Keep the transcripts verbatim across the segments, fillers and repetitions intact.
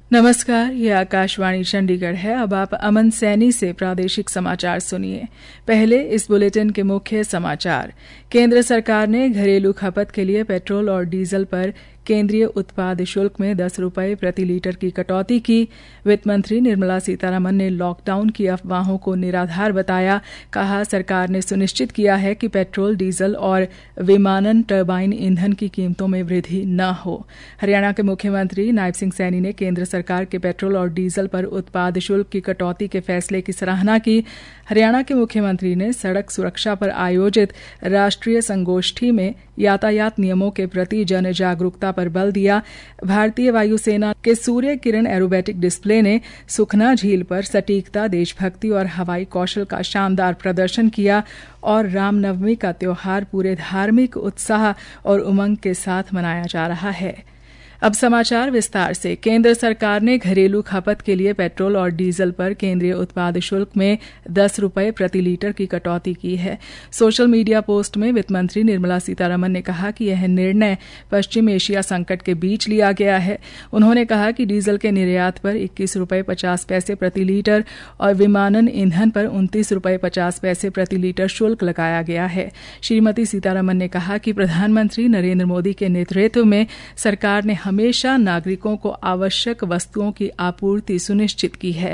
नमस्कार, ये आकाशवाणी चंडीगढ़ है। अब आप अमन सैनी से प्रादेशिक समाचार सुनिए। पहले इस बुलेटिन के मुख्य समाचार। केंद्र सरकार ने घरेलू खपत के लिए पेट्रोल और डीजल पर केंद्रीय उत्पाद शुल्क में दस रुपये प्रति लीटर की कटौती की। वित्त मंत्री निर्मला सीतारमण ने लॉकडाउन की अफवाहों को निराधार बताया। कहा, सरकार ने सुनिश्चित किया है कि पेट्रोल, डीजल और विमानन टरबाइन ईंधन की कीमतों में वृद्धि न हो। हरियाणा के मुख्यमंत्री नायब सिंह सैनी ने केंद्र सरकार के पेट्रोल और डीजल पर उत्पाद शुल्क की कटौती के फैसले की सराहना की। हरियाणा के मुख्यमंत्री ने सड़क सुरक्षा पर आयोजित राष्ट्रीय संगोष्ठी में यातायात नियमों के प्रति जन जागरूकता पर बल दिया। भारतीय वायुसेना के सूर्य किरण एरोबेटिक डिस्प्ले ने सुखना झील पर सटीकता, देशभक्ति और हवाई कौशल का शानदार प्रदर्शन किया और रामनवमी का त्योहार पूरे धार्मिक उत्साह और उमंग के साथ मनाया जा रहा है। अब समाचार विस्तार से। केंद्र सरकार ने घरेलू खपत के लिए पेट्रोल और डीजल पर केंद्रीय उत्पाद शुल्क में दस रुपये प्रति लीटर की कटौती की है। सोशल मीडिया पोस्ट में वित्त मंत्री निर्मला सीतारमण ने कहा कि यह निर्णय पश्चिम एशिया संकट के बीच लिया गया है। उन्होंने कहा कि डीजल के निर्यात पर इक्कीस रुपये पचास पैसे प्रति लीटर और विमानन ईंधन पर उनतीस रुपये पचास पैसे प्रति लीटर शुल्क लगाया गया है। श्रीमती सीतारमण ने कहा कि प्रधानमंत्री नरेंद्र मोदी के नेतृत्व में सरकार ने हमेशा नागरिकों को आवश्यक वस्तुओं की आपूर्ति सुनिश्चित की है।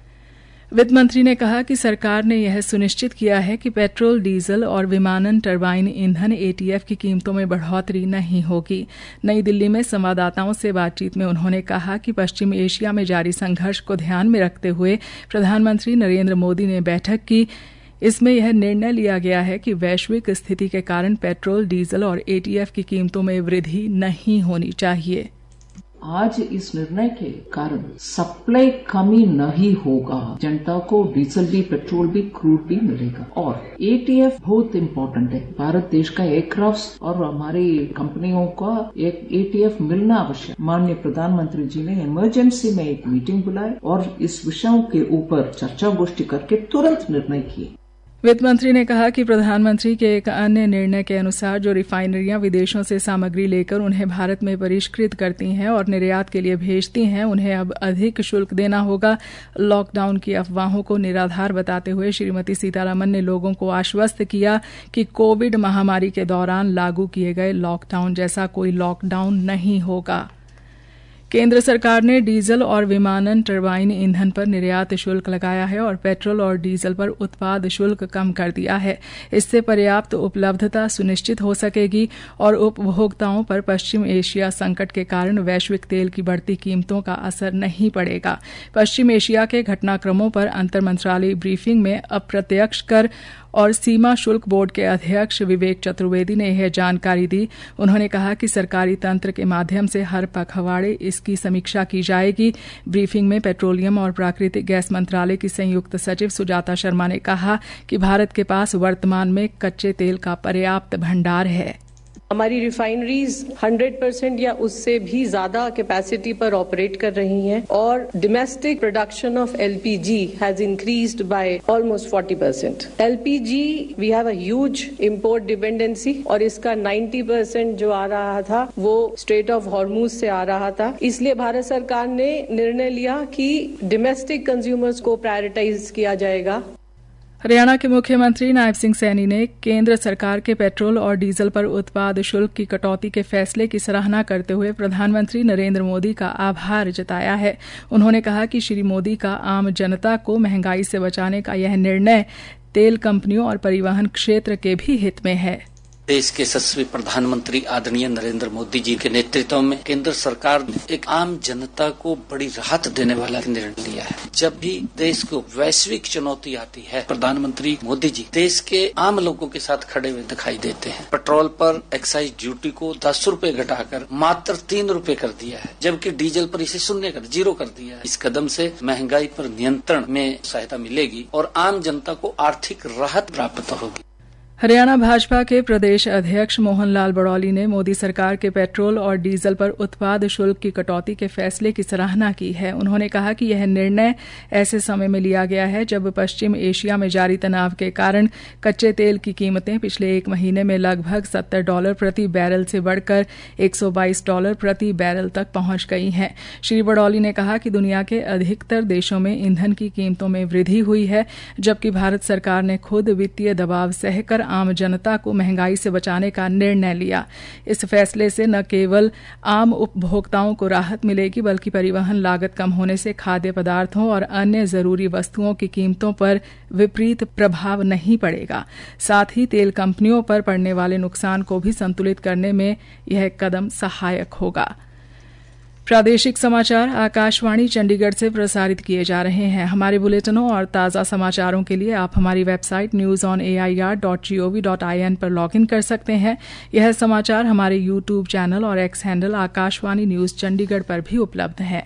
वित्त मंत्री ने कहा कि सरकार ने यह सुनिश्चित किया है कि पेट्रोल, डीजल और विमानन टरबाइन ईंधन एटीएफ की कीमतों में बढ़ोतरी नहीं होगी। नई दिल्ली में संवाददाताओं से बातचीत में उन्होंने कहा कि पश्चिम एशिया में जारी संघर्ष को ध्यान में रखते हुए प्रधानमंत्री नरेंद्र मोदी ने बैठक की। इसमें यह निर्णय लिया गया है कि वैश्विक स्थिति के कारण पेट्रोल, डीजल और एटीएफ की कीमतों में वृद्धि नहीं होनी चाहिए। आज इस निर्णय के कारण सप्लाई कमी नहीं होगा। जनता को डीजल भी, पेट्रोल भी, क्रूड भी मिलेगा। और एटीएफ बहुत इम्पोर्टेंट है। भारत देश का एयरक्राफ्ट और हमारी कंपनियों का एक एटीएफ मिलना आवश्यक। माननीय प्रधानमंत्री जी ने इमरजेंसी में एक मीटिंग बुलाई और इस विषयों के ऊपर चर्चा गोष्ठी करके तुरंत निर्णय किए। वित्त मंत्री ने कहा कि प्रधानमंत्री के एक अन्य निर्णय के अनुसार जो रिफाइनरियां विदेशों से सामग्री लेकर उन्हें भारत में परिष्कृत करती हैं और निर्यात के लिए भेजती हैं, उन्हें अब अधिक शुल्क देना होगा। लॉकडाउन की अफवाहों को निराधार बताते हुए श्रीमती सीतारमण ने लोगों को आश्वस्त किया कि कोविड महामारी के दौरान लागू किए गए लॉकडाउन जैसा कोई लॉकडाउन नहीं होगा। केंद्र सरकार ने डीजल और विमानन टरबाइन ईंधन पर निर्यात शुल्क लगाया है और पेट्रोल और डीजल पर उत्पाद शुल्क कम कर दिया है। इससे पर्याप्त उपलब्धता सुनिश्चित हो सकेगी और उपभोक्ताओं पर पश्चिम एशिया संकट के कारण वैश्विक तेल की बढ़ती कीमतों का असर नहीं पड़ेगा। पश्चिम एशिया के घटनाक्रमों पर अंतर मंत्रालयी ब्रीफिंग में अप्रत्यक्ष कर और सीमा शुल्क बोर्ड के अध्यक्ष विवेक चतुर्वेदी ने यह जानकारी दी। उन्होंने कहा कि सरकारी तंत्र के माध्यम से हर पखवाड़े इसकी समीक्षा की जाएगी। ब्रीफिंग में पेट्रोलियम और प्राकृतिक गैस मंत्रालय की संयुक्त सचिव सुजाता शर्मा ने कहा कि भारत के पास वर्तमान में कच्चे तेल का पर्याप्त भंडार है। हमारी रिफाइनरीज सौ परसेंट या उससे भी ज्यादा कैपेसिटी पर ऑपरेट कर रही हैं और domestic production of LPG has increased by almost चालीस percent. LPG we have a huge import dependency और इसका नब्बे परसेंट जो आ रहा था वो स्ट्रेट ऑफ हॉर्मुज से आ रहा था। इसलिए भारत सरकार ने निर्णय लिया कि डोमेस्टिक कंज्यूमर्स को प्रायोरिटाइज किया जाएगा। हरियाणा के मुख्यमंत्री नायब सिंह सैनी ने केंद्र सरकार के पेट्रोल और डीजल पर उत्पाद शुल्क की कटौती के फैसले की सराहना करते हुए प्रधानमंत्री नरेंद्र मोदी का आभार जताया है। उन्होंने कहा कि श्री मोदी का आम जनता को महंगाई से बचाने का यह निर्णय तेल कंपनियों और परिवहन क्षेत्र के भी हित में है। देश के यशस्वी प्रधानमंत्री आदरणीय नरेंद्र मोदी जी के नेतृत्व में केंद्र सरकार ने एक आम जनता को बड़ी राहत देने वाला निर्णय लिया है। जब भी देश को वैश्विक चुनौती आती है, प्रधानमंत्री मोदी जी देश के आम लोगों के साथ खड़े हुए दिखाई देते हैं। पेट्रोल पर एक्साइज ड्यूटी को दस रुपए घटाकर मात्र तीन रुपए कर दिया है, जबकि डीजल पर इसे शून्य कर जीरो कर दिया है। इस कदम से महंगाई पर नियंत्रण में सहायता मिलेगी और आम जनता को आर्थिक राहत प्राप्त होगी। हरियाणा भाजपा के प्रदेश अध्यक्ष मोहन लाल बड़ौली ने मोदी सरकार के पेट्रोल और डीजल पर उत्पाद शुल्क की कटौती के फैसले की सराहना की है। उन्होंने कहा कि यह निर्णय ऐसे समय में लिया गया है जब पश्चिम एशिया में जारी तनाव के कारण कच्चे तेल की कीमतें पिछले एक महीने में लगभग सत्तर डॉलर प्रति बैरल से बढ़कर एक सौ बाईस डॉलर प्रति बैरल तक पहुंच गई हैं। श्री बड़ौली ने कहा कि दुनिया के अधिकतर देशों में ईंधन की कीमतों में वृद्धि हुई है, जबकि भारत सरकार ने खुद वित्तीय दबाव सहकर आम जनता को महंगाई से बचाने का निर्णय लिया। इस फैसले से न केवल आम उपभोक्ताओं को राहत मिलेगी, बल्कि परिवहन लागत कम होने से खाद्य पदार्थों और अन्य जरूरी वस्तुओं की कीमतों पर विपरीत प्रभाव नहीं पड़ेगा। साथ ही तेल कंपनियों पर पड़ने वाले नुकसान को भी संतुलित करने में यह कदम सहायक होगा। प्रादेशिक समाचार आकाशवाणी चंडीगढ़ से प्रसारित किए जा रहे हैं। हमारे बुलेटिनों और ताज़ा समाचारों के लिए आप हमारी website news on A I R dot G O V dot I N पर लॉगिन कर सकते हैं। यह समाचार हमारे यूट्यूब चैनल और X handle Akashvani news Chandigarh पर भी उपलब्ध है।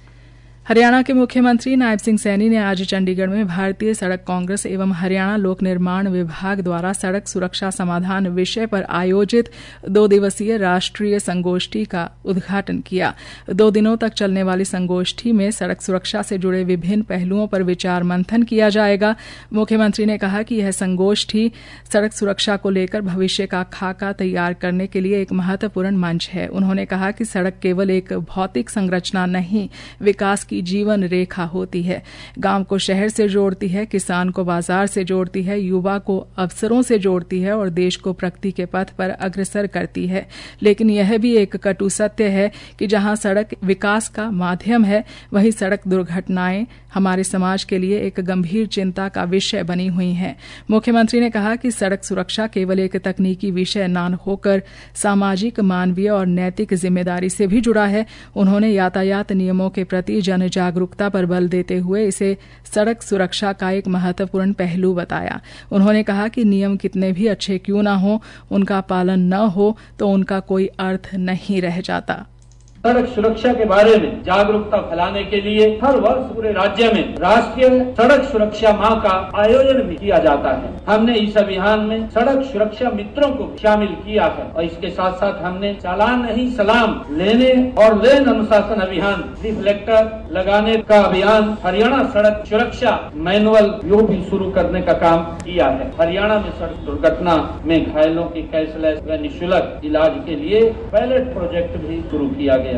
हरियाणा के मुख्यमंत्री नायब सिंह सैनी ने आज चंडीगढ़ में भारतीय सड़क कांग्रेस एवं हरियाणा लोक निर्माण विभाग द्वारा सड़क सुरक्षा समाधान विषय पर आयोजित दो दिवसीय राष्ट्रीय संगोष्ठी का उद्घाटन किया। दो दिनों तक चलने वाली संगोष्ठी में सड़क सुरक्षा से जुड़े विभिन्न पहलुओं पर विचार मंथन किया जाएगा। मुख्यमंत्री ने कहा कि यह संगोष्ठी सड़क सुरक्षा को लेकर भविष्य का खाका तैयार करने के लिए एक महत्वपूर्ण मंच है। उन्होंने कहा कि सड़क केवल एक भौतिक संरचना नहीं, विकास की जीवन रेखा होती है। गांव को शहर से जोड़ती है, किसान को बाजार से जोड़ती है, युवा को अवसरों से जोड़ती है और देश को प्रगति के पथ पर अग्रसर करती है। लेकिन यह भी एक कटु सत्य है कि जहां सड़क विकास का माध्यम है, वहीं सड़क दुर्घटनाएं हमारे समाज के लिए एक गंभीर चिंता का विषय बनी हुई हैं। मुख्यमंत्री ने कहा कि सड़क सुरक्षा केवल एक तकनीकी विषय न होकर सामाजिक, मानवीय और नैतिक जिम्मेदारी से भी जुड़ा है। उन्होंने यातायात नियमों के प्रति जन जागरूकता पर बल देते हुए इसे सड़क सुरक्षा का एक महत्वपूर्ण पहलू बताया। उन्होंने कहा कि नियम कितने भी अच्छे क्यों न हो, उनका पालन न हो तो उनका कोई अर्थ नहीं रह जाता। सड़क सुरक्षा के बारे में जागरूकता फैलाने के लिए हर वर्ष पूरे राज्य में राष्ट्रीय सड़क सुरक्षा माह का आयोजन भी किया जाता है। हमने इस अभियान में सड़क सुरक्षा मित्रों को शामिल किया है और इसके साथ साथ हमने चालान नहीं सलाम लेने और लेन अनुशासन अभियान, रिफ्लेक्टर लगाने का अभियान, हरियाणा सड़क सुरक्षा मैनुअल यो भी शुरू करने का काम किया है। हरियाणा में सड़क दुर्घटना में घायलों के कैशलेस व निःशुल्क इलाज के लिए पायलट प्रोजेक्ट भी शुरू किया गया।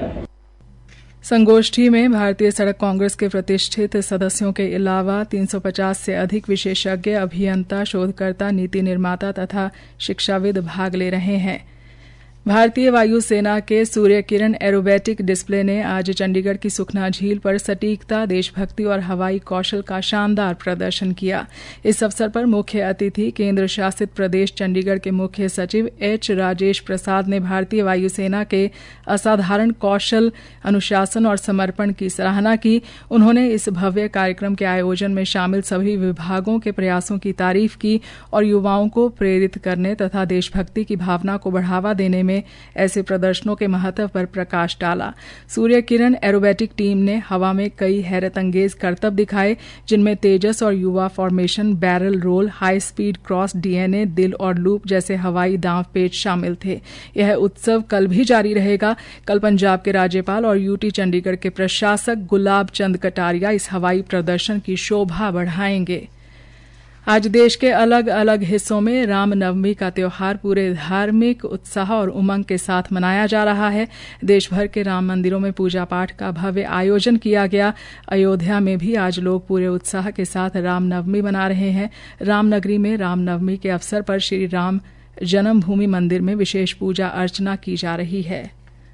संगोष्ठी में भारतीय सड़क कांग्रेस के प्रतिष्ठित सदस्यों के अलावा तीन सौ पचास से अधिक विशेषज्ञ, अभियंता, शोधकर्ता, नीति निर्माता तथा शिक्षाविद भाग ले रहे हैं। भारतीय वायुसेना के सूर्य किरण एरोबेटिक डिस्प्ले ने आज चंडीगढ़ की सुखना झील पर सटीकता, देशभक्ति और हवाई कौशल का शानदार प्रदर्शन किया। इस अवसर पर मुख्य अतिथि केंद्र शासित प्रदेश चंडीगढ़ के मुख्य सचिव एच राजेश प्रसाद ने भारतीय वायुसेना के असाधारण कौशल, अनुशासन और समर्पण की सराहना की। उन्होंने इस भव्य कार्यक्रम के आयोजन में शामिल सभी विभागों के प्रयासों की तारीफ की और युवाओं को प्रेरित करने तथा देशभक्ति की भावना को बढ़ावा देने में ऐसे प्रदर्शनों के महत्व पर प्रकाश डाला। सूर्य किरण एरोबेटिक टीम ने हवा में कई हैरत अंगेज करतब दिखाए, जिनमें तेजस और युवा formation, barrel roll, high speed cross, DNA, दिल और लूप जैसे हवाई दांव पेच शामिल थे। यह उत्सव कल भी जारी रहेगा। कल पंजाब के राज्यपाल और यूटी चंडीगढ़ के प्रशासक गुलाब चंद कटारिया इस हवाई प्रदर्शन की शोभा बढ़ाएंगे। आज देश के अलग अलग हिस्सों में रामनवमी का त्योहार पूरे धार्मिक उत्साह और उमंग के साथ मनाया जा रहा है। देश भर के राम मंदिरों में पूजा पाठ का भव्य आयोजन किया गया। अयोध्या में भी आज लोग पूरे उत्साह के साथ रामनवमी मना रहे हैं। रामनगरी में रामनवमी के अवसर पर श्री राम जन्मभूमि मंदिर में विशेष पूजा अर्चना की जा रही है।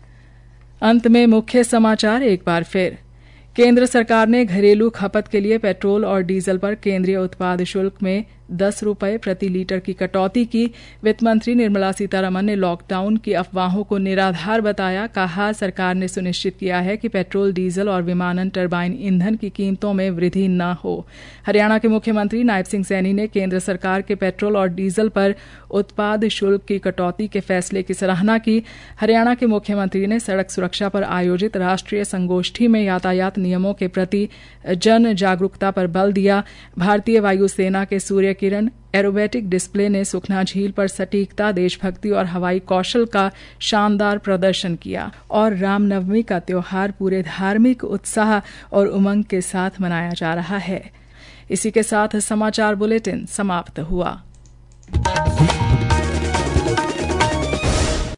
अंत में मुख्य समाचार एक बार फिर। केंद्र सरकार ने घरेलू खपत के लिए पेट्रोल और डीजल पर केंद्रीय उत्पाद शुल्क में दस रुपये प्रति लीटर की कटौती की। वित्त मंत्री निर्मला सीतारमण ने लॉकडाउन की अफवाहों को निराधार बताया। कहा, सरकार ने सुनिश्चित किया है कि पेट्रोल, डीजल और विमानन टरबाइन ईंधन की कीमतों में वृद्धि न हो। हरियाणा के मुख्यमंत्री नायब सिंह सैनी ने केंद्र सरकार के पेट्रोल और डीजल पर उत्पाद शुल्क की कटौती के फैसले की सराहना की। हरियाणा के मुख्यमंत्री ने सड़क सुरक्षा पर आयोजित राष्ट्रीय संगोष्ठी में यातायात नियमों के प्रति जन जागरूकता पर बल दिया। भारतीय वायुसेना के सूर्य किरण एरोबेटिक डिस्प्ले ने सुखना झील पर सटीकता, देशभक्ति और हवाई कौशल का शानदार प्रदर्शन किया और रामनवमी का त्योहार पूरे धार्मिक उत्साह और उमंग के साथ मनाया जा रहा है। इसी के साथ समाचार बुलेटिन समाप्त हुआ।